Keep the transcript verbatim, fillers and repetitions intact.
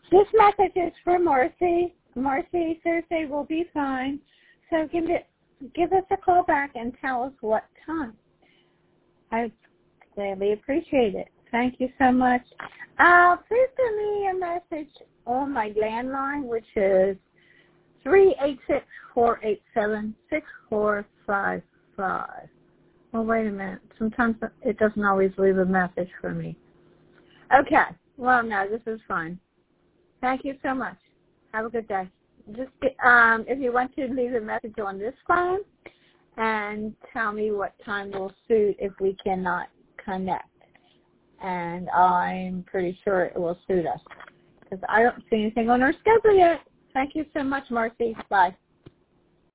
This message is for Marcy. Marcy, Thursday will be fine. So give it, give us a call back and tell us what time. I gladly appreciate it. Thank you so much. Uh, please send me a message on my landline, which is three eight six, four eight seven, six four five five. Well, wait a minute. Sometimes it doesn't always leave a message for me. Okay. Well, no, this is fine. Thank you so much. Have a good day. Just get, um, if you want to leave a message on this phone and tell me what time will suit if we cannot connect. And I'm pretty sure it will suit us because I don't see anything on our schedule yet. Thank you so much, Marcy. Bye.